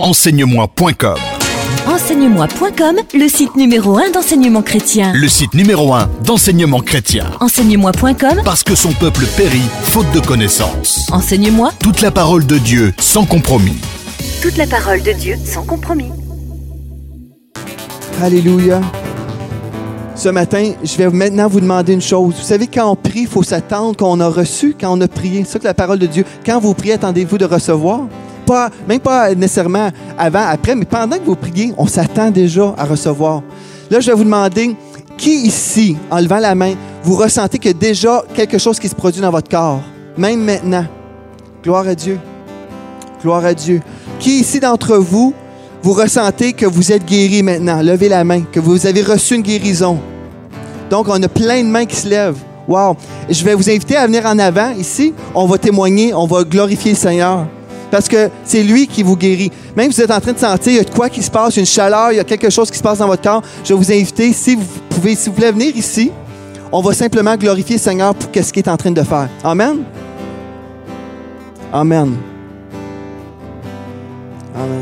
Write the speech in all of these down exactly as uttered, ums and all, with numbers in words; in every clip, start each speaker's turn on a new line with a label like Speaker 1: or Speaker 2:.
Speaker 1: enseigne-moi point com.
Speaker 2: enseigne-moi point com, le site numéro un d'enseignement chrétien.
Speaker 1: Le site numéro un d'enseignement chrétien.
Speaker 2: enseigne-moi point com,
Speaker 1: Parce que son peuple périt, faute de connaissance.
Speaker 2: Enseigne-moi
Speaker 1: Toute la parole de Dieu, sans compromis.
Speaker 2: toute la parole de Dieu sans compromis.
Speaker 3: Alléluia. Ce matin, je vais maintenant vous demander une chose. Vous savez, quand on prie, il faut s'attendre qu'on a reçu, quand on a prié. C'est ça que la parole de Dieu. Quand vous priez, attendez-vous de recevoir. Pas, même pas nécessairement avant, après, mais pendant que vous priez, on s'attend déjà à recevoir. Là, je vais vous demander, qui ici, en levant la main, vous ressentez qu'il y a déjà quelque chose qui se produit dans votre corps, même maintenant? Gloire à Dieu. Gloire à Dieu. Qui ici d'entre vous, vous ressentez que vous êtes guéri maintenant? Levez la main, que vous avez reçu une guérison. Donc, on a plein de mains qui se lèvent. Wow! Je vais vous inviter à venir en avant, ici. On va témoigner, on va glorifier le Seigneur. Parce que c'est lui qui vous guérit. Même si vous êtes en train de sentir, il y a de quoi qui se passe, une chaleur, il y a quelque chose qui se passe dans votre corps, je vais vous inviter, si vous pouvez, s'il vous plaît, venir ici. On va simplement glorifier le Seigneur pour ce qu'il est en train de faire. Amen? Amen. Amen.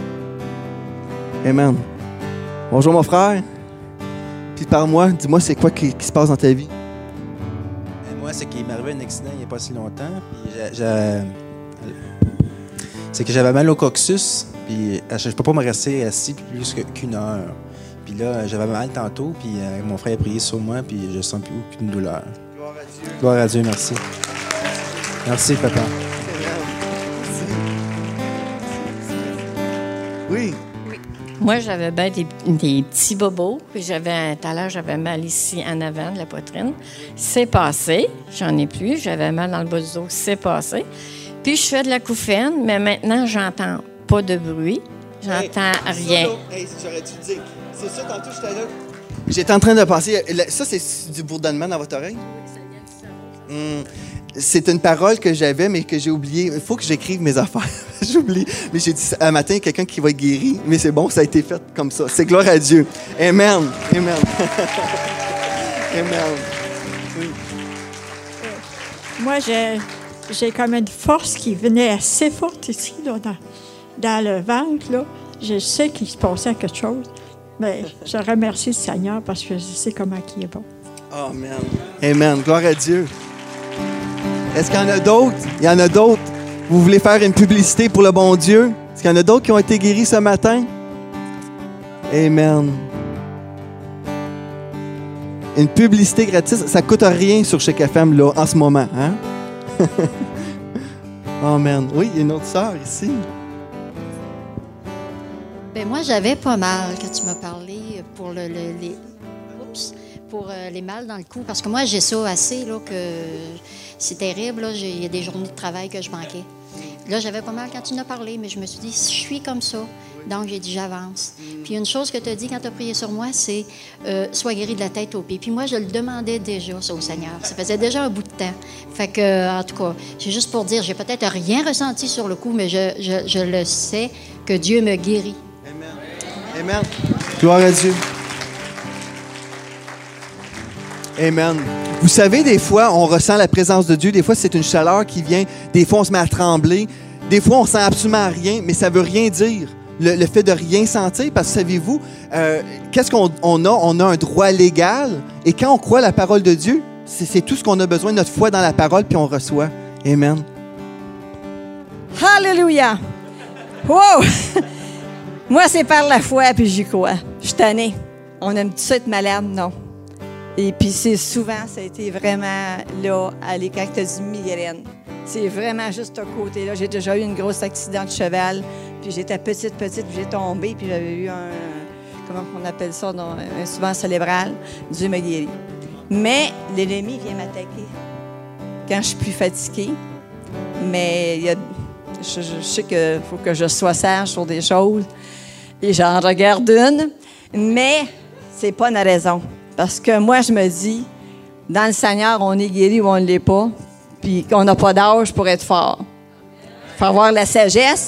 Speaker 3: Amen. Bonjour mon frère. Puis parle-moi, dis-moi c'est quoi qui, qui se passe dans ta vie?
Speaker 4: Moi, c'est qu'il m'est arrivé un accident il n'y a pas si longtemps. Puis j'ai, j'ai... C'est que j'avais mal au coccyx. Puis je ne peux pas me rester assis plus qu'une heure. Puis là, j'avais mal tantôt. Puis euh, mon frère a prié sur moi. Puis je sens plus aucune douleur.
Speaker 3: Gloire à Dieu.
Speaker 4: Gloire à Dieu, merci. Merci, papa.
Speaker 3: Oui.
Speaker 5: Moi, j'avais bien des, des petits bobos, puis j'avais, tout à l'heure, j'avais mal ici en avant de la poitrine. C'est passé, j'en ai plus, j'avais mal dans le bas du dos, c'est passé. Puis je fais de la couffaine, mais maintenant, j'entends pas de bruit, j'entends hey, rien.
Speaker 3: Ça, hey, j'aurais dû dire, c'est ça, tantôt, j'étais là. J'étais en train de penser, ça, c'est du bourdonnement dans votre oreille? Oui, ça vient du cerveau. Hum. C'est une parole que j'avais, mais que j'ai oublié. Il faut que j'écrive mes affaires. J'oublie. Mais j'ai dit, un matin, il y a quelqu'un qui va être guéri. Mais c'est bon, ça a été fait comme ça. C'est gloire à Dieu. Amen. Amen. Amen. Oui.
Speaker 6: Moi, j'ai, j'ai comme une force qui venait assez forte ici, là, dans, dans le ventre. Là. Je sais qu'il se passait quelque chose. Mais je remercie le Seigneur parce que je sais comment il est bon.
Speaker 3: Amen. Amen. Gloire à Dieu. Est-ce qu'il y en a d'autres? Il y en a d'autres. Vous voulez faire une publicité pour le bon Dieu? Est-ce qu'il y en a d'autres qui ont été guéris ce matin? Amen. Une publicité gratuite, ça ne coûte rien sur Chic F M là, en ce moment. Hein? Amen. Oui, il y a une autre sœur ici.
Speaker 7: Ben moi, j'avais pas mal quand tu m'as parlé pour le, le les... Oups. pour euh, les mal dans le cou. Parce que moi, j'ai ça assez, là, que c'est terrible. Il y a des journées de travail que je manquais. Là, j'avais pas mal quand tu en as parlé, mais je me suis dit, si je suis comme ça, donc j'ai dit, j'avance. Puis une chose que tu as dit quand tu as prié sur moi, c'est euh, sois guéri de la tête aux pieds. Puis moi, je le demandais déjà, ça, au Seigneur. Ça faisait déjà un bout de temps. Fait que, en tout cas, c'est juste pour dire, j'ai peut-être rien ressenti sur le coup, mais je, je, je le sais que Dieu me guérit.
Speaker 3: Amen. Amen. Gloire à Dieu. Amen. Vous savez, des fois, on ressent la présence de Dieu. Des fois, c'est une chaleur qui vient. Des fois, on se met à trembler. Des fois, on sent absolument rien, mais ça ne veut rien dire. Le, le fait de rien sentir, parce que savez-vous, euh, qu'est-ce qu'on on a? On a un droit légal. Et quand on croit la parole de Dieu, c'est, c'est tout ce qu'on a besoin, notre foi dans la parole, puis on reçoit. Amen.
Speaker 8: Alléluia! Wow! Moi, c'est par la foi, puis j'y crois. Je suis tannée. On aime tout ça être malade, non? Et puis, c'est souvent, ça a été vraiment là, allez, quand tu as dit migraine. C'est vraiment juste à côté-là. J'ai déjà eu un gros accident de cheval, puis j'étais petite, petite, puis j'ai tombé, puis j'avais eu un, comment on appelle ça, non, un souvent cérébral. Dieu m'a guéri. Mais l'ennemi vient m'attaquer quand je suis plus fatiguée. Mais il y a, je, je sais qu'il faut que je sois sage sur des choses, et j'en regarde une, mais c'est pas une raison. Parce que moi, je me dis, dans le Seigneur, on est guéri ou on ne l'est pas, puis qu'on n'a pas d'âge pour être fort. Il faut avoir la sagesse,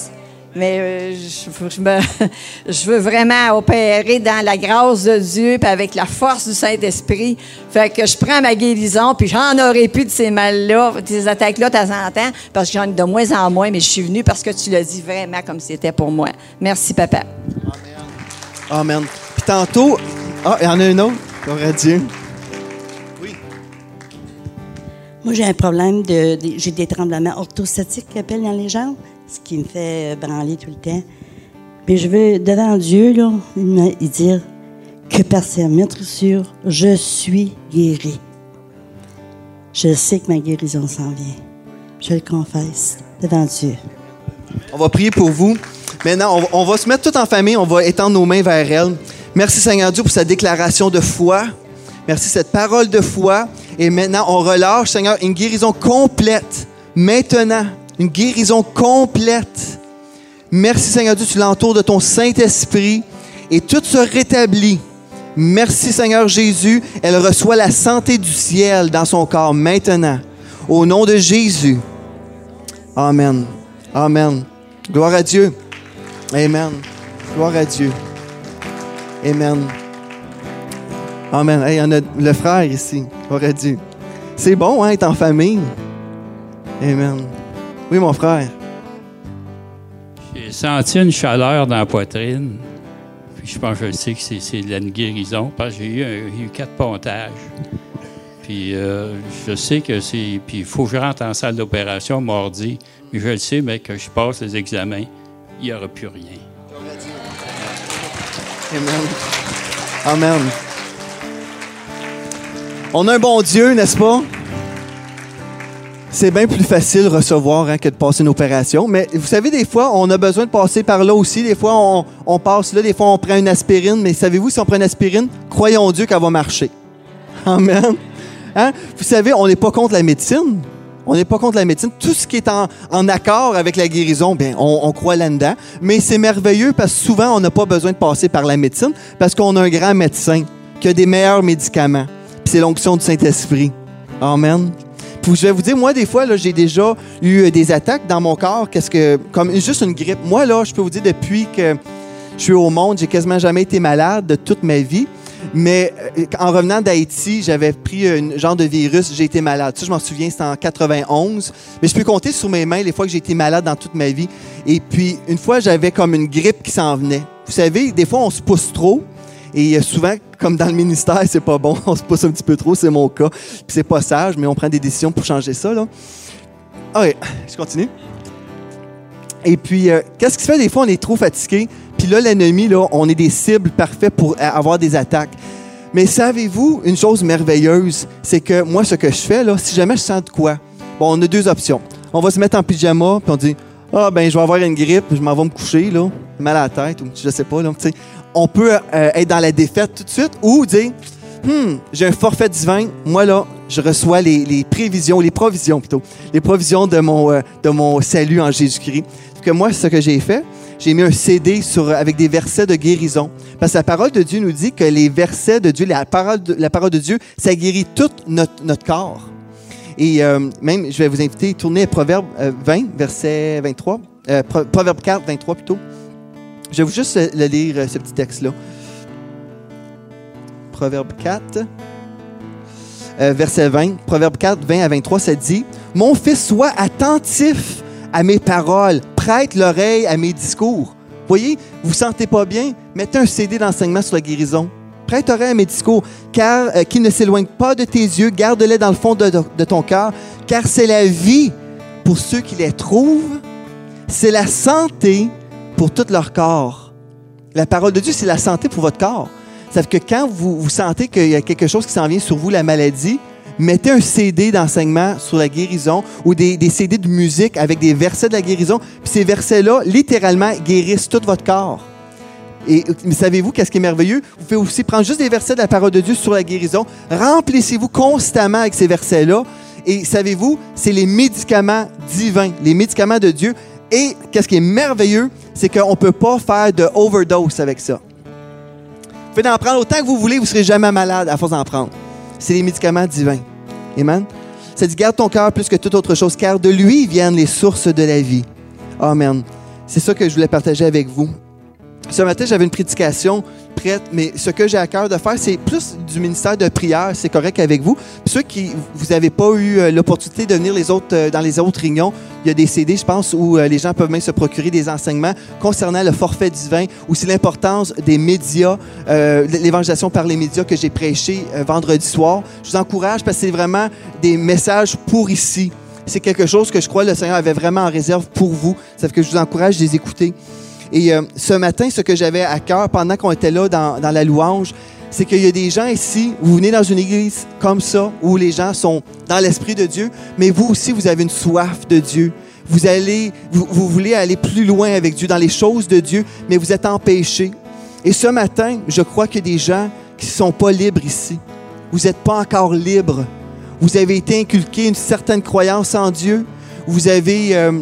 Speaker 8: Mais euh, je, je, me, je veux vraiment opérer dans la grâce de Dieu puis avec la force du Saint-Esprit. Fait que je prends ma guérison, puis j'en aurais plus de ces mal-là, de ces attaques-là de temps en temps, parce que j'en ai de moins en moins, mais je suis venue parce que tu l'as dit vraiment comme c'était pour moi. Merci, papa.
Speaker 3: Amen. Amen. Puis tantôt... Ah, il y en a une autre. Gloire à Dieu. Oui.
Speaker 9: Moi, j'ai un problème de... de j'ai des tremblements orthostatiques qui appellent dans les jambes, ce qui me fait branler tout le temps. Puis je veux, devant Dieu, là, il dire que par sa meurtrissure, je suis guéri. Je sais que ma guérison s'en vient. Je le confesse devant Dieu.
Speaker 3: On va prier pour vous. Maintenant, on va, on va se mettre tout en famille. On va étendre nos mains vers elle. Merci Seigneur Dieu pour sa déclaration de foi. Merci cette parole de foi. Et maintenant, on relâche, Seigneur, une guérison complète. Maintenant, une guérison complète. Merci Seigneur Dieu, tu l'entoures de ton Saint-Esprit et tout se rétablit. Merci Seigneur Jésus, elle reçoit la santé du ciel dans son corps maintenant. Au nom de Jésus. Amen. Amen. Gloire à Dieu. Amen. Gloire à Dieu. Amen. Amen. Hey, il y en a le frère ici. Gloire à Dieu. C'est bon, hein, être en famille. Amen. Oui, mon frère.
Speaker 10: J'ai senti une chaleur dans la poitrine. Puis je pense que je sais que c'est, c'est de la guérison parce que j'ai eu, un, j'ai eu quatre pontages. Puis euh, je sais que c'est... Puis il faut que je rentre en salle d'opération mardi. Mais je le sais, mais que je passe les examens, il n'y aura plus rien.
Speaker 3: Amen. Amen. On a un bon Dieu, n'est-ce pas? C'est bien plus facile de recevoir hein, que de passer une opération. Mais vous savez, des fois, on a besoin de passer par là aussi. Des fois, on, on passe là. Des fois, on prend une aspirine. Mais savez-vous, si on prend une aspirine, croyons Dieu qu'elle va marcher. Amen. Hein? Vous savez, on n'est pas contre la médecine. On n'est pas contre la médecine. Tout ce qui est en, en accord avec la guérison, bien, on, on croit là-dedans. Mais c'est merveilleux parce que souvent, on n'a pas besoin de passer par la médecine parce qu'on a un grand médecin qui a des meilleurs médicaments. Puis c'est l'onction du Saint-Esprit. Amen. Puis je vais vous dire, moi, des fois, là, j'ai déjà eu des attaques dans mon corps, qu'est-ce que, comme juste une grippe. Moi, là, je peux vous dire, depuis que je suis au monde, j'ai quasiment jamais été malade de toute ma vie. Mais en revenant d'Haïti, j'avais pris un genre de virus, j'ai été malade. Ça, je m'en souviens, c'était en quatre-vingt-onze. Mais je peux compter sur mes mains les fois que j'ai été malade dans toute ma vie. Et puis, une fois, j'avais comme une grippe qui s'en venait. Vous savez, des fois, on se pousse trop. Et souvent, comme dans le ministère, c'est pas bon. On se pousse un petit peu trop, c'est mon cas. Puis c'est pas sage, mais on prend des décisions pour changer ça, là. OK, je continue. Et puis, euh, qu'est-ce qui se fait? Des fois, on est trop fatigué. Puis là, l'ennemi, là, on est des cibles parfaites pour avoir des attaques. Mais savez-vous, une chose merveilleuse, c'est que moi, ce que je fais, là, si jamais je sens de quoi, bon, on a deux options. On va se mettre en pyjama, puis on dit, ah, ben, je vais avoir une grippe, je m'en vais me coucher, là, mal à la tête, ou je sais pas, là, tu sais. On peut euh, être dans la défaite tout de suite ou dire, hum, j'ai un forfait divin, moi, là, je reçois les, les prévisions, les provisions plutôt, les provisions de mon, euh, de mon salut en Jésus-Christ. Que moi, ce que j'ai fait, j'ai mis un C D sur, avec des versets de guérison. Parce que la parole de Dieu nous dit que les versets de Dieu, la parole de, la parole de Dieu, ça guérit tout notre, notre corps. Et euh, même, je vais vous inviter à tourner à Proverbe vingt, verset vingt-trois. Euh, Proverbe quatre, vingt-trois plutôt. Je vais vous juste le lire, ce petit texte-là. Proverbe quatre, euh, verset vingt. Proverbe quatre, vingt à vingt-trois, ça dit « Mon fils, sois attentif à mes paroles, prête l'oreille à mes discours. » Voyez, vous ne vous sentez pas bien? Mettez un C D d'enseignement sur la guérison. Prête l'oreille à mes discours, car euh, qu'ils ne s'éloignent pas de tes yeux, garde-les dans le fond de, de, de ton cœur, car c'est la vie pour ceux qui les trouvent, c'est la santé pour tout leur corps. La parole de Dieu, c'est la santé pour votre corps. Ça veut dire que quand vous, vous sentez qu'il y a quelque chose qui s'en vient sur vous, la maladie, mettez un C D d'enseignement sur la guérison ou des, des C D de musique avec des versets de la guérison. Puis ces versets-là, littéralement, guérissent tout votre corps. Et savez-vous qu'est-ce qui est merveilleux? Vous pouvez aussi prendre juste des versets de la parole de Dieu sur la guérison. Remplissez-vous constamment avec ces versets-là. Et savez-vous, c'est les médicaments divins, les médicaments de Dieu. Et qu'est-ce qui est merveilleux, c'est qu'on ne peut pas faire de overdose avec ça. Vous pouvez en prendre autant que vous voulez, vous ne serez jamais malade à force d'en prendre. C'est les médicaments divins. Amen. Ça dit, garde ton cœur plus que toute autre chose, car de lui viennent les sources de la vie. Amen. c'est ça que je voulais partager avec vous. Ce matin, j'avais une prédication prête, mais ce que j'ai à cœur de faire, c'est plus du ministère de prière, c'est correct avec vous. Puis ceux qui, vous n'avez pas eu euh, l'opportunité de venir les autres, euh, dans les autres réunions, il y a des C D, je pense, où euh, les gens peuvent même se procurer des enseignements concernant le forfait divin, aussi l'importance des médias, euh, l'évangélisation par les médias que j'ai prêché euh, vendredi soir. Je vous encourage parce que c'est vraiment des messages pour ici. C'est quelque chose que je crois que le Seigneur avait vraiment en réserve pour vous. Ça fait que je vous encourage de les écouter. Et euh, ce matin, ce que j'avais à cœur pendant qu'on était là dans, dans la louange, c'est qu'il y a des gens ici, vous venez dans une église comme ça, où les gens sont dans l'Esprit de Dieu, mais vous aussi, vous avez une soif de Dieu. Vous, allez, vous, vous voulez aller plus loin avec Dieu, dans les choses de Dieu, mais vous êtes empêchés. Et ce matin, je crois qu'il y a des gens qui ne sont pas libres ici. Vous n'êtes pas encore libres. Vous avez été inculqué une certaine croyance en Dieu. Vous avez euh,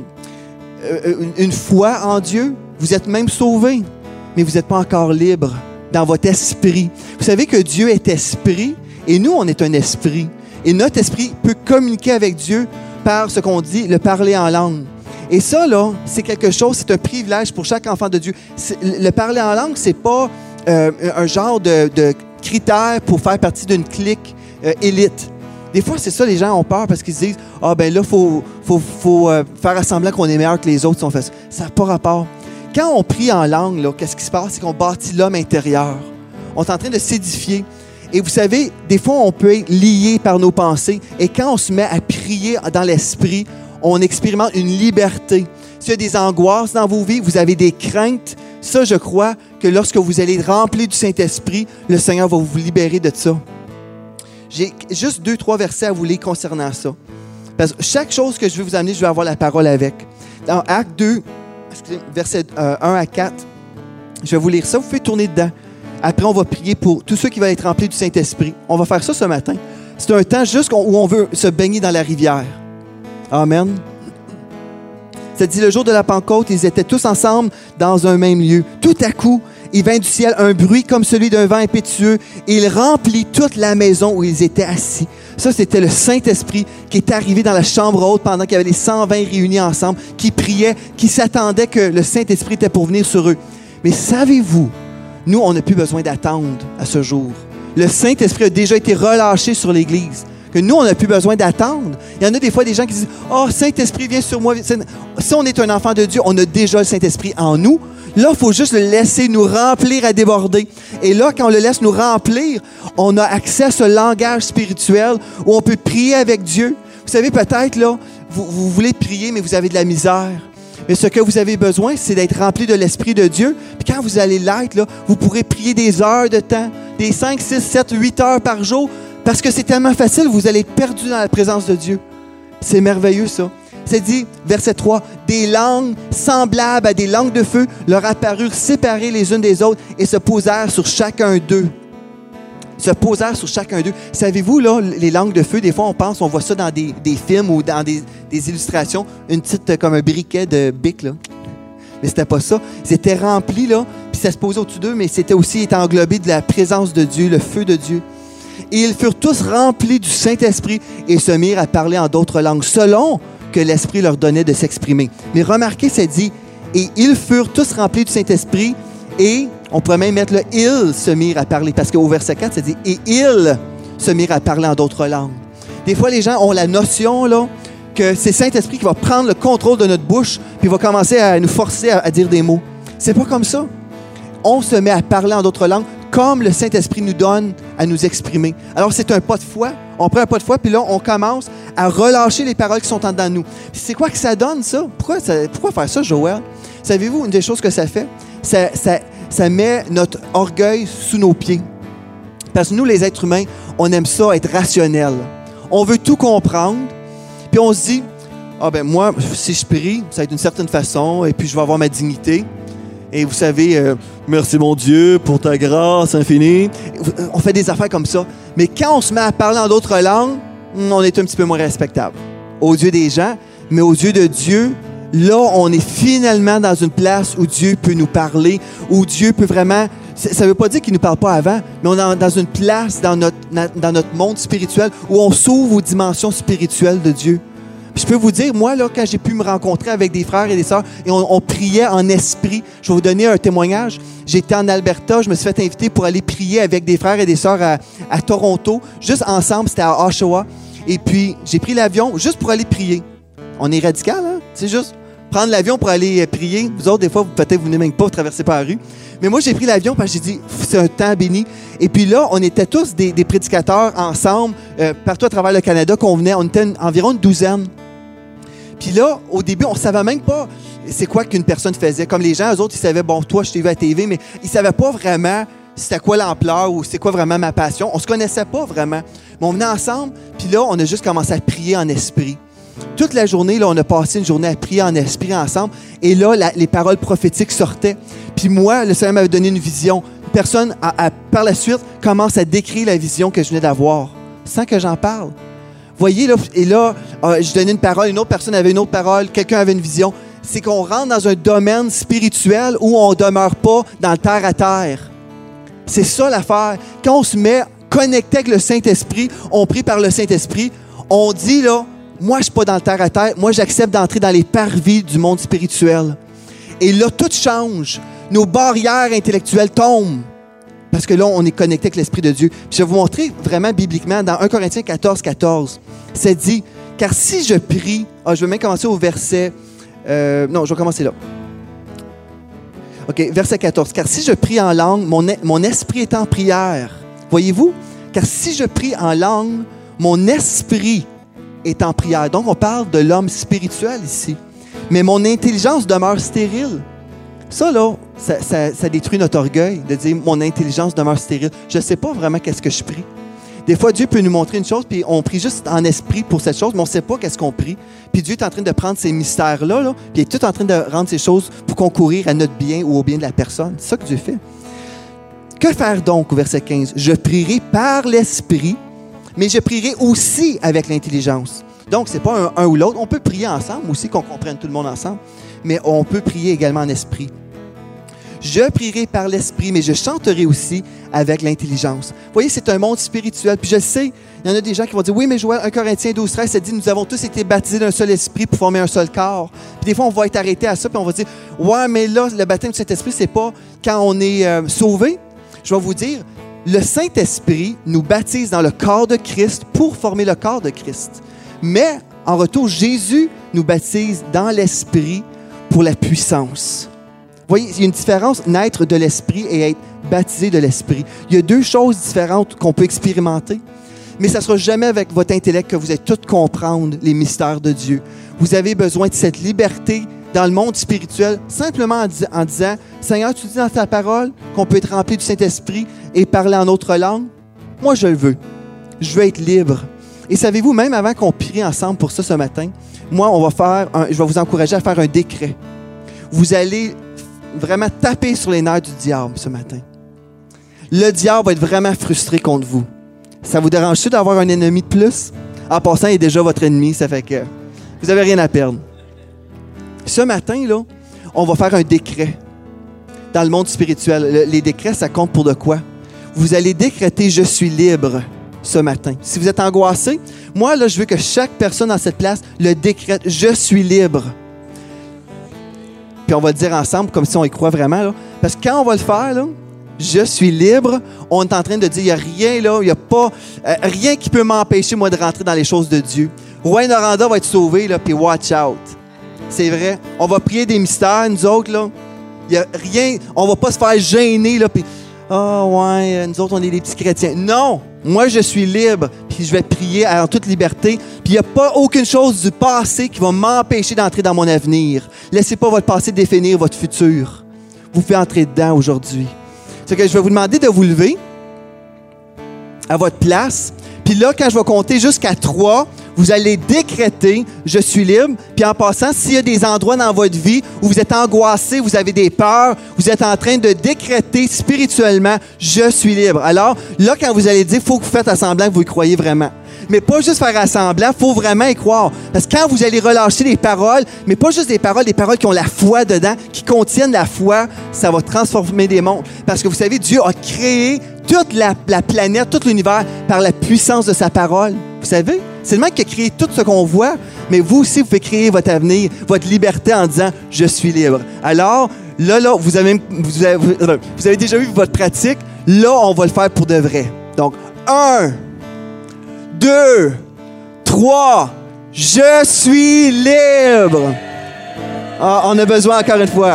Speaker 3: une, une foi en Dieu. Vous êtes même sauvés, mais vous n'êtes pas encore libre dans votre esprit. Vous savez que Dieu est esprit et nous, on est un esprit. Et notre esprit peut communiquer avec Dieu par ce qu'on dit, le parler en langue. Et ça, là, c'est quelque chose, c'est un privilège pour chaque enfant de Dieu. C'est, le parler en langue, c'est pas euh, un genre de, de critère pour faire partie d'une clique euh, élite. Des fois, c'est ça, les gens ont peur parce qu'ils se disent « Ah, ben là, il faut, faut, faut euh, faire semblant qu'on est meilleur que les autres si on fait ça. » Ça n'a pas rapport. Quand on prie en langue, là, qu'est-ce qui se passe? C'est qu'on bâtit l'homme intérieur. On est en train de s'édifier. Et vous savez, des fois, on peut être lié par nos pensées. Et quand on se met à prier dans l'esprit, on expérimente une liberté. S'il y a des angoisses dans vos vies, vous avez des craintes, ça, je crois que lorsque vous allez être rempli du Saint-Esprit, le Seigneur va vous libérer de ça. J'ai juste deux, trois versets à vous lire concernant ça. Parce que chaque chose que je vais vous amener, je vais avoir la parole avec. Dans Acte deux, excusez, versets euh, un à quatre, je vais vous lire ça. Vous pouvez tourner dedans. Après, on va prier pour tous ceux qui veulent être remplis du Saint-Esprit. On va faire ça ce matin. C'est un temps juste où on veut se baigner dans la rivière. Amen. Ça dit, le jour de la Pentecôte, ils étaient tous ensemble dans un même lieu. Tout à coup, il vint du ciel un bruit comme celui d'un vent impétueux et il remplit toute la maison où ils étaient assis. Ça, c'était le Saint-Esprit qui est arrivé dans la chambre haute pendant qu'il y avait les cent vingt réunis ensemble, qui priaient, qui s'attendaient que le Saint-Esprit était pour venir sur eux. Mais savez-vous, nous, on n'a plus besoin d'attendre à ce jour. Le Saint-Esprit a déjà été relâché sur l'Église. Que nous, on n'a plus besoin d'attendre. Il y en a des fois des gens qui disent « Oh, Saint-Esprit, viens sur moi. » Si on est un enfant de Dieu, on a déjà le Saint-Esprit en nous. Là, il faut juste le laisser nous remplir à déborder. Et là, quand on le laisse nous remplir, on a accès à ce langage spirituel où on peut prier avec Dieu. Vous savez, peut-être, là, vous, vous voulez prier, mais vous avez de la misère. Mais ce que vous avez besoin, c'est d'être rempli de l'Esprit de Dieu. Puis quand vous allez l'être, là, vous pourrez prier des heures de temps, des cinq, six, sept, huit heures par jour, parce que c'est tellement facile, vous allez être perdu dans la présence de Dieu. C'est merveilleux, ça. C'est dit, verset trois, « Des langues semblables à des langues de feu leur apparurent séparées les unes des autres et se posèrent sur chacun d'eux. » Se posèrent sur chacun d'eux. Savez-vous, là, les langues de feu, des fois, on pense, on voit ça dans des, des films ou dans des, des illustrations, une petite, comme un briquet de bic, là. Mais c'était pas ça. Ils étaient remplis, là, puis ça se posait au-dessus d'eux, mais c'était aussi étaient englobés de la présence de Dieu, le feu de Dieu. Et ils furent tous remplis du Saint-Esprit et se mirent à parler en d'autres langues, selon que l'Esprit leur donnait de s'exprimer. Mais remarquez, ça dit, et ils furent tous remplis du Saint-Esprit, et on pourrait même mettre le « ils se mirent à parler », parce qu'au verset quatre, ça dit « et ils se mirent à parler en d'autres langues ». Des fois, les gens ont la notion là, que c'est Saint-Esprit qui va prendre le contrôle de notre bouche, puis va commencer à nous forcer à, à dire des mots. C'est pas comme ça. On se met à parler en d'autres langues, comme le Saint-Esprit nous donne à nous exprimer. Alors, c'est un pas de foi. On prend un pas de foi, puis là, on commence à relâcher les paroles qui sont en dedans de nous. Puis c'est quoi que ça donne, ça? Pourquoi, ça, pourquoi faire ça, Joël? Savez-vous, une des choses que ça fait? Ça, ça, ça met notre orgueil sous nos pieds. Parce que nous, les êtres humains, on aime ça, être rationnel. On veut tout comprendre, puis on se dit, « Ah ben moi, si je prie, ça va être d'une certaine façon, et puis je vais avoir ma dignité. » Et vous savez, euh, merci mon Dieu pour ta grâce infinie. On fait des affaires comme ça. Mais quand on se met à parler en d'autres langues, on est un petit peu moins respectable. Aux yeux des gens, mais aux yeux de Dieu, là, on est finalement dans une place où Dieu peut nous parler, où Dieu peut vraiment... Ça ne veut pas dire qu'il ne nous parle pas avant, mais on est dans une place dans notre, dans notre monde spirituel où on s'ouvre aux dimensions spirituelles de Dieu. Puis je peux vous dire, moi, là, quand j'ai pu me rencontrer avec des frères et des sœurs, et on, on priait en esprit, je vais vous donner un témoignage. J'étais en Alberta, je me suis fait inviter pour aller prier avec des frères et des sœurs à, à Toronto, juste ensemble, c'était à Oshawa. Et puis, j'ai pris l'avion juste pour aller prier. On est radical, hein? C'est juste prendre l'avion pour aller prier. Vous autres, des fois, peut-être vous venez même pas, vous traversez pas la rue. Mais moi, j'ai pris l'avion parce que j'ai dit, c'est un temps béni. Et puis là, on était tous des, des prédicateurs ensemble, euh, partout à travers le Canada, qu'on venait. On était une, environ une douzaine. Puis là, au début, on ne savait même pas c'est quoi qu'une personne faisait. Comme les gens, eux autres, ils savaient, bon, toi, je t'ai vu à la T V, mais ils ne savaient pas vraiment c'était quoi l'ampleur ou c'est quoi vraiment ma passion. On ne se connaissait pas vraiment. Mais on venait ensemble, puis là, on a juste commencé à prier en esprit. Toute la journée, là, on a passé une journée à prier en esprit ensemble. Et là, la, les paroles prophétiques sortaient. Puis moi, le Seigneur m'avait donné une vision. Une personne, a, a, par la suite, commence à décrire la vision que je venais d'avoir, sans que j'en parle. Voyez, là, et là, euh, je donnais une parole, une autre personne avait une autre parole, quelqu'un avait une vision. C'est qu'on rentre dans un domaine spirituel où on ne demeure pas dans le terre à terre. C'est ça l'affaire. Quand on se met connecté avec le Saint-Esprit, on prie par le Saint-Esprit, on dit, là, moi, je ne suis pas dans le terre à terre, moi, j'accepte d'entrer dans les parvis du monde spirituel. Et là, tout change. Nos barrières intellectuelles tombent. Parce que là, on est connecté avec l'Esprit de Dieu. Puis je vais vous montrer vraiment bibliquement dans un Corinthiens quatorze, quatorze. C'est dit, car si je prie... Ah, je vais même commencer au verset... Euh, non, je vais commencer là. OK, verset quatorze. Car si je prie en langue, mon, mon esprit est en prière. Voyez-vous? Car si je prie en langue, mon esprit est en prière. Donc, on parle de l'homme spirituel ici. Mais mon intelligence demeure stérile. Ça, là, ça, ça, ça détruit notre orgueil de dire « mon intelligence demeure stérile ». Je ne sais pas vraiment qu'est-ce que je prie. Des fois, Dieu peut nous montrer une chose, puis on prie juste en esprit pour cette chose, mais on ne sait pas qu'est-ce qu'on prie. Puis Dieu est en train de prendre ces mystères-là, là, puis il est tout en train de rendre ces choses pour concourir à notre bien ou au bien de la personne. C'est ça que Dieu fait. Que faire donc, au verset quinze? « Je prierai par l'esprit, mais je prierai aussi avec l'intelligence. » Donc, ce n'est pas un, un ou l'autre. On peut prier ensemble aussi, qu'on comprenne tout le monde ensemble, mais on peut prier également en esprit. Je prierai par l'esprit, mais je chanterai aussi avec l'intelligence. Vous voyez, c'est un monde spirituel. Puis je sais, il y en a des gens qui vont dire, oui, mais Joël, un Corinthiens douze, treize, ça dit, nous avons tous été baptisés d'un seul esprit pour former un seul corps. Puis des fois, on va être arrêté à ça, puis on va dire, ouais, mais là, le baptême du Saint-Esprit, c'est pas quand on est euh, sauvé. Je vais vous dire, le Saint-Esprit nous baptise dans le corps de Christ pour former le corps de Christ. Mais, en retour, Jésus nous baptise dans l'esprit pour la puissance. Vous voyez, il y a une différence, naître de l'esprit et être baptisé de l'esprit. Il y a deux choses différentes qu'on peut expérimenter, mais ça ne sera jamais avec votre intellect que vous allez tout comprendre les mystères de Dieu. Vous avez besoin de cette liberté dans le monde spirituel, simplement en, dis- en disant, Seigneur, tu dis dans ta parole qu'on peut être rempli du Saint-Esprit et parler en autre langue? Moi, je le veux. Je veux être libre. Et savez-vous, même avant qu'on prie ensemble pour ça ce matin, moi, on va faire un, je vais vous encourager à faire un décret. Vous allez vraiment taper sur les nerfs du diable ce matin. Le diable va être vraiment frustré contre vous. Ça vous dérange-tu d'avoir un ennemi de plus? En passant, il est déjà votre ennemi, ça fait que vous n'avez rien à perdre. Ce matin, là, on va faire un décret dans le monde spirituel. Le, les décrets, ça compte pour de quoi? Vous allez décréter « Je suis libre » ce matin. Si vous êtes angoissé, moi, là, je veux que chaque personne dans cette place le décrète « Je suis libre ». Puis on va le dire ensemble comme si on y croit vraiment. Là. Parce que quand on va le faire, là, je suis libre, on est en train de dire, il n'y a rien là, il n'y a pas euh, rien qui peut m'empêcher, moi, de rentrer dans les choses de Dieu. Roy Noranda va être sauvé, là, puis watch out. C'est vrai. On va prier des mystères, nous autres, là. Il n'y a rien, on ne va pas se faire gêner, là, puis ah oh, ouais, nous autres, on est des petits chrétiens. Non! Moi, je suis libre, puis je vais prier en toute liberté. Puis il n'y a pas aucune chose du passé qui va m'empêcher d'entrer dans mon avenir. Laissez pas votre passé définir votre futur. Vous pouvez entrer dedans aujourd'hui. C'est que je vais vous demander de vous lever à votre place. Puis là, quand je vais compter jusqu'à trois, vous allez décréter « Je suis libre ». Puis en passant, s'il y a des endroits dans votre vie où vous êtes angoissé, vous avez des peurs, vous êtes en train de décréter spirituellement « Je suis libre ». Alors là, quand vous allez dire, il faut que vous faites semblant que vous y croyez vraiment. Mais pas juste faire semblant, il faut vraiment y croire. Parce que quand vous allez relâcher les paroles, mais pas juste des paroles, des paroles qui ont la foi dedans, qui contiennent la foi, ça va transformer des mondes. Parce que vous savez, Dieu a créé toute la, la planète, tout l'univers par la puissance de sa parole. Vous savez? C'est le même qui a créé tout ce qu'on voit, mais vous aussi, vous pouvez créer votre avenir, votre liberté en disant « Je suis libre ». Alors, là, là, vous avez, vous avez, vous avez déjà vu votre pratique. Là, on va le faire pour de vrai. Donc, un, deux, trois, je suis libre. Ah, on a besoin encore une fois.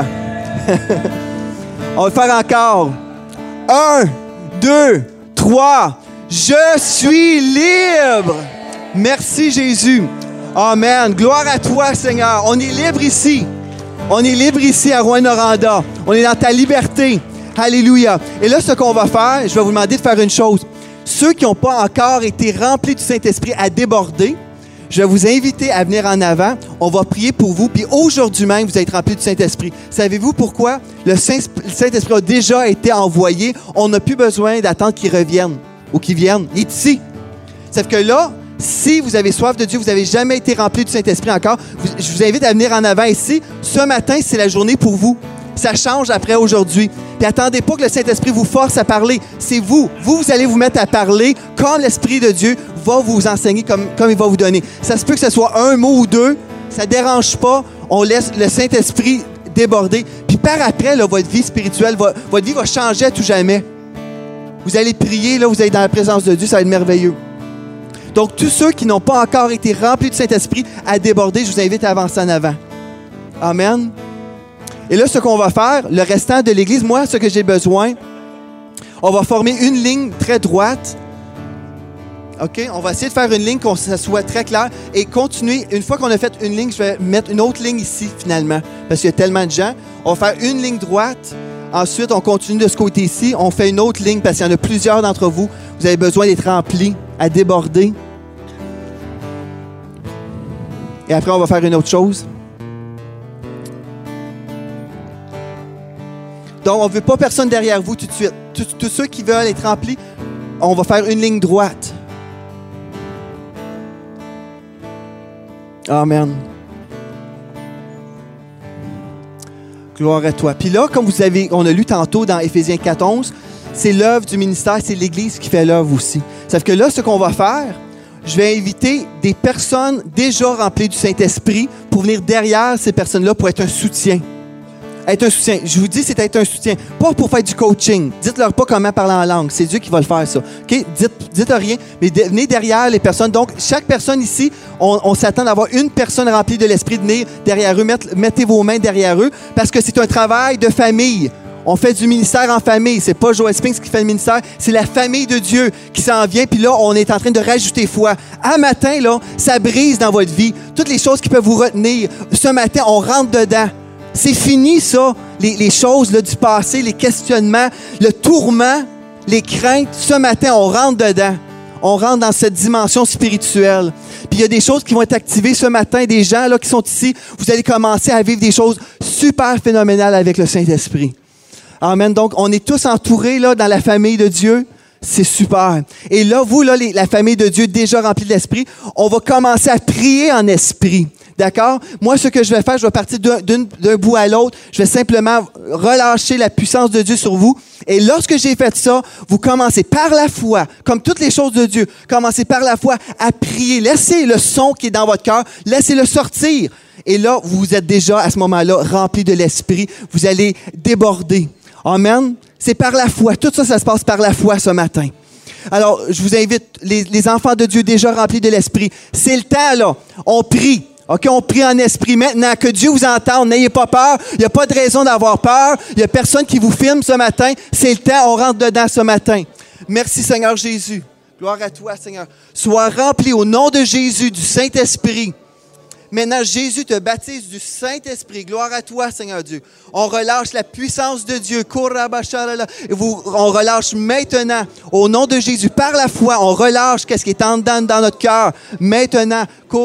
Speaker 3: On va le faire encore. Un, deux, trois, je suis libre. Merci Jésus. Amen. Gloire à toi, Seigneur. On est libre ici. On est libre ici à Rouyn-Noranda. On est dans ta liberté. Alléluia. Et là, ce qu'on va faire, je vais vous demander de faire une chose. Ceux qui n'ont pas encore été remplis du Saint-Esprit à déborder, je vais vous inviter à venir en avant. On va prier pour vous. Puis aujourd'hui même, vous allez être remplis du Saint-Esprit. Savez-vous pourquoi? Le Saint-Esprit a déjà été envoyé. On n'a plus besoin d'attendre qu'il revienne ou qu'il vienne. Il est ici. Sauf que là, si vous avez soif de Dieu, vous n'avez jamais été rempli du Saint-Esprit encore, vous, je vous invite à venir en avant ici. Ce matin, c'est la journée pour vous. Ça change après aujourd'hui. Puis attendez pas que le Saint-Esprit vous force à parler. C'est vous. Vous, vous allez vous mettre à parler comme l'Esprit de Dieu va vous enseigner, comme, comme il va vous donner. Ça se peut que ce soit un mot ou deux. Ça ne dérange pas. On laisse le Saint-Esprit déborder. Puis par après, là, votre vie spirituelle, va, votre vie va changer à tout jamais. Vous allez prier, là, vous allez dans la présence de Dieu, ça va être merveilleux. Donc, tous ceux qui n'ont pas encore été remplis du Saint-Esprit à déborder, je vous invite à avancer en avant. Amen. Et là, ce qu'on va faire, le restant de l'Église, moi, ce que j'ai besoin, on va former une ligne très droite. OK? On va essayer de faire une ligne, que ça soit très clair et continuer. Une fois qu'on a fait une ligne, je vais mettre une autre ligne ici, finalement, parce qu'il y a tellement de gens. On va faire une ligne droite. Ensuite, on continue de ce côté-ci. On fait une autre ligne parce qu'il y en a plusieurs d'entre vous. Vous avez besoin d'être remplis, à déborder. Et après, on va faire une autre chose. Donc, on ne veut pas personne derrière vous tout de suite. Tous, tous ceux qui veulent être remplis, on va faire une ligne droite. Amen. Gloire à toi. Puis là, comme vous avez, on a lu tantôt dans Éphésiens quatre onze, c'est l'œuvre du ministère, c'est l'Église qui fait l'œuvre aussi. Sauf que là, ce qu'on va faire, je vais inviter des personnes déjà remplies du Saint-Esprit pour venir derrière ces personnes-là pour être un soutien. Être un soutien. Je vous dis, c'est être un soutien. Pas pour faire du coaching. Dites-leur pas comment parler en langue. C'est Dieu qui va le faire, ça. OK? Dites, dites rien, mais de, venez derrière les personnes. Donc, chaque personne ici, on, on s'attend d'avoir une personne remplie de l'Esprit de venir derrière eux. Mettez, mettez vos mains derrière eux parce que c'est un travail de famille. On fait du ministère en famille. C'est pas Joel Spinks qui fait le ministère. C'est la famille de Dieu qui s'en vient. Puis là, on est en train de rajouter foi. À matin, là, ça brise dans votre vie. Toutes les choses qui peuvent vous retenir. Ce matin, on rentre dedans. C'est fini, ça, les, les choses là, du passé, les questionnements, le tourment, les craintes. Ce matin, on rentre dedans. On rentre dans cette dimension spirituelle. Puis il y a des choses qui vont être activées ce matin, des gens là, qui sont ici. Vous allez commencer à vivre des choses super phénoménales avec le Saint-Esprit. Amen. Donc, on est tous entourés là, dans la famille de Dieu. C'est super. Et là, vous, là, les, la famille de Dieu déjà remplie de l'Esprit, on va commencer à prier en esprit. D'accord? Moi, ce que je vais faire, je vais partir d'un, d'un, d'un bout à l'autre. Je vais simplement relâcher la puissance de Dieu sur vous. Et lorsque j'ai fait ça, vous commencez par la foi, comme toutes les choses de Dieu, commencez par la foi à prier. Laissez le son qui est dans votre cœur, laissez-le sortir. Et là, vous êtes déjà à ce moment-là rempli de l'Esprit. Vous allez déborder. Amen? C'est par la foi. Tout ça, ça se passe par la foi ce matin. Alors, je vous invite, les, les enfants de Dieu déjà remplis de l'Esprit. C'est le temps, là. On prie. OK, on prie en esprit maintenant. Que Dieu vous entende. N'ayez pas peur. Il n'y a pas de raison d'avoir peur. Il n'y a personne qui vous filme ce matin. C'est le temps. On rentre dedans ce matin. Merci, Seigneur Jésus. Gloire à toi, Seigneur. Sois rempli au nom de Jésus du Saint-Esprit. Maintenant, Jésus te baptise du Saint-Esprit. Gloire à toi, Seigneur Dieu. On relâche la puissance de Dieu. On relâche maintenant, au nom de Jésus, par la foi, on relâche qu'est-ce qui est en dedans dans notre cœur. Maintenant,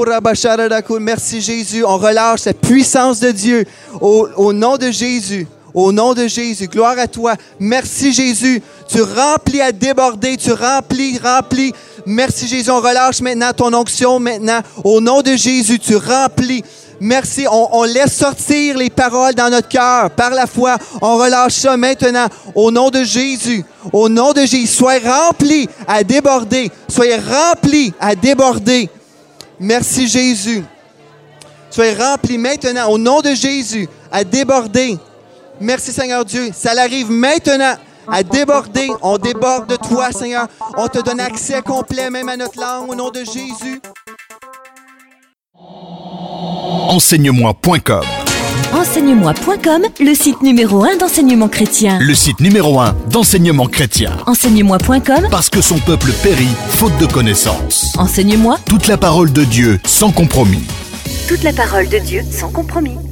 Speaker 3: merci Jésus. On relâche la puissance de Dieu au, au nom de Jésus. Au nom de Jésus, gloire à toi. Merci Jésus. Tu remplis à déborder, tu remplis, remplis. Merci Jésus, on relâche maintenant ton onction maintenant. Au nom de Jésus, tu remplis. Merci, on, on laisse sortir les paroles dans notre cœur par la foi. On relâche ça maintenant. Au nom de Jésus, au nom de Jésus, soyez remplis à déborder. Soyez remplis à déborder. Merci Jésus. Soyez remplis maintenant, au nom de Jésus, à déborder. Merci Seigneur Dieu. Ça arrive maintenant à déborder. On déborde de toi, Seigneur. On te donne accès complet, même à notre langue, au nom de Jésus.
Speaker 1: Enseigne-moi point com.
Speaker 2: Enseigne-moi point com, le site numéro un d'enseignement chrétien.
Speaker 1: Le site numéro un d'enseignement chrétien.
Speaker 2: Enseigne-moi point com,
Speaker 1: Parce que son peuple périt, faute de connaissances.
Speaker 2: enseigne-moi
Speaker 1: Toute la parole de Dieu, sans compromis.
Speaker 2: toute la parole de Dieu sans compromis.